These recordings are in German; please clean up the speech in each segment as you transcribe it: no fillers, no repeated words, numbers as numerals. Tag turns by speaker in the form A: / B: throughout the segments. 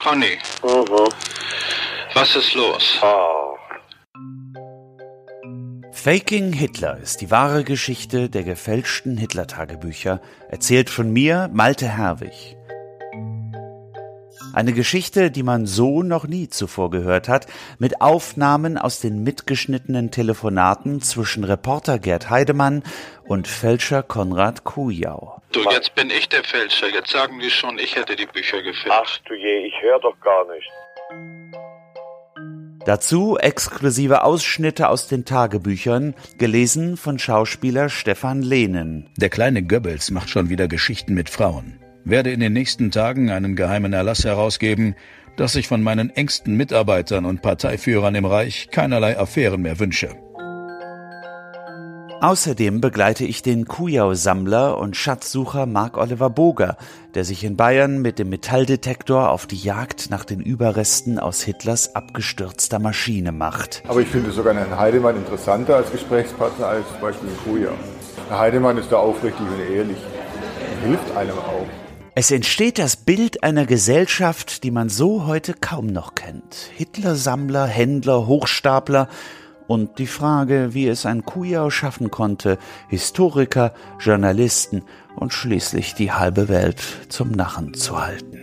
A: Conny, was ist los?
B: Faking Hitler ist die wahre Geschichte der gefälschten Hitler-Tagebücher, erzählt von mir, Malte Herwig. Eine Geschichte, die man so noch nie zuvor gehört hat, mit Aufnahmen aus den mitgeschnittenen Telefonaten zwischen Reporter Gerd Heidemann und Fälscher Konrad Kujau.
A: Du, jetzt bin ich der Fälscher. Jetzt sagen die schon, ich hätte die Bücher gefälscht.
C: Ach du je, ich höre doch gar nicht.
B: Dazu exklusive Ausschnitte aus den Tagebüchern, gelesen von Schauspieler Stefan Lehnen.
D: Der kleine Goebbels macht schon wieder Geschichten mit Frauen. Werde in den nächsten Tagen einen geheimen Erlass herausgeben, dass ich von meinen engsten Mitarbeitern und Parteiführern im Reich keinerlei Affären mehr wünsche.
B: Außerdem begleite ich den Kujau-Sammler und Schatzsucher Marc-Oliver Boger, der sich in Bayern mit dem Metalldetektor auf die Jagd nach den Überresten aus Hitlers abgestürzter Maschine macht.
E: Aber ich finde sogar Herrn Heidemann interessanter als Gesprächspartner als zum Beispiel Kujau. Herr Heidemann ist da aufrichtig und ehrlich und hilft einem auch.
B: Es entsteht das Bild einer Gesellschaft, die man so heute kaum noch kennt. Hitler-Sammler, Händler, Hochstapler und die Frage, wie es ein Kujau schaffen konnte, Historiker, Journalisten und schließlich die halbe Welt zum Narren zu halten.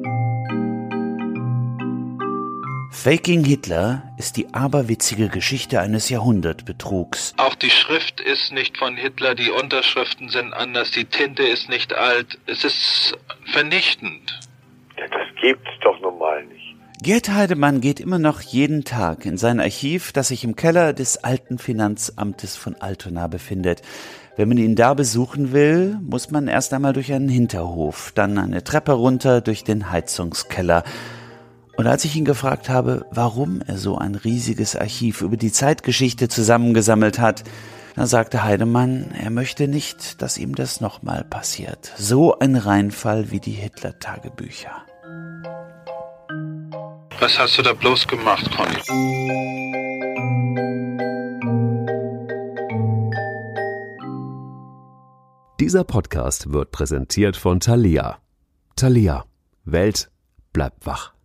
B: Faking Hitler ist die aberwitzige Geschichte eines Jahrhundertbetrugs.
A: Auch die Schrift ist nicht von Hitler, die Unterschriften sind anders, die Tinte ist nicht alt. Es ist vernichtend.
C: Ja, das gibt's doch normal nicht.
B: Gerd Heidemann geht immer noch jeden Tag in sein Archiv, das sich im Keller des alten Finanzamtes von Altona befindet. Wenn man ihn da besuchen will, muss man erst einmal durch einen Hinterhof, dann eine Treppe runter durch den Heizungskeller. Und als ich ihn gefragt habe, warum er so ein riesiges Archiv über die Zeitgeschichte zusammengesammelt hat, da sagte Heidemann, er möchte nicht, dass ihm das nochmal passiert. So ein Reinfall wie die Hitler-Tagebücher.
A: Was hast du da bloß gemacht, Conny?
F: Dieser Podcast wird präsentiert von Thalia. Thalia. Welt bleibt wach.